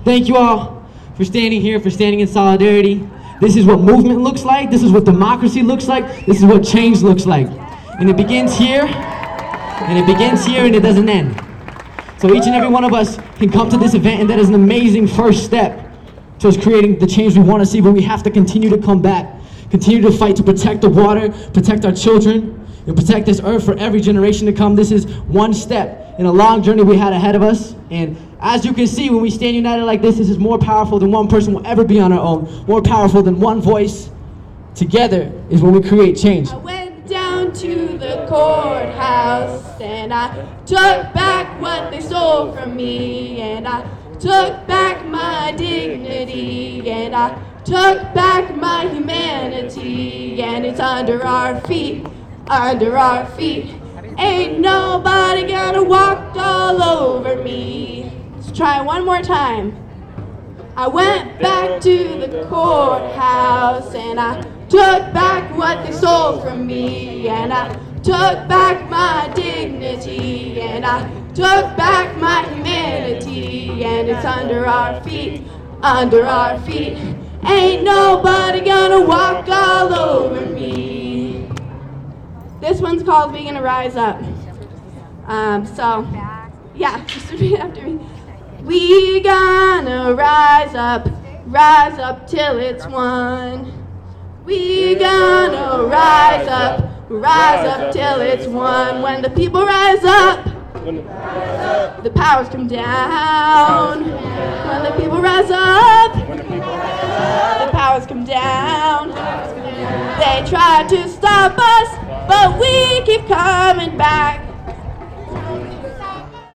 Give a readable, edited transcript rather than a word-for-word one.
Thank you all for standing here, for standing in solidarity. This is what movement looks like. This is what democracy looks like. This is what change looks like. And it begins here, and it begins here, and it doesn't end. So each and every one of us can come to this event, and that is an amazing first step towards creating the change we want to see, but we have to continue to come back, continue to fight to protect the water, protect our children, and protect this earth for every generation to come. This is one step in a long journey we had ahead of us. And as you can see, when we stand united like this is more powerful than one person will ever be on our own, more powerful than one voice. Together is when we create change. I went down to the courthouse and I took back what they stole from me, and I took back my dignity, and I took back my humanity, and it's under our feet, under our feet. Ain't nobody gonna walk all over me. Let's try one more time. I went back to the courthouse and I took back what they stole from me, and I took back my dignity, and I took back my humanity, and it's under our feet, under our feet. Ain't nobody gonna walk all over me. This one's called We Gonna Rise Up. Just repeat after me. We gonna rise up till it's won. We gonna rise up till it's won. When the people rise up, the powers come down. When the people rise up, the powers come down. They try to stop us, but we keep coming back.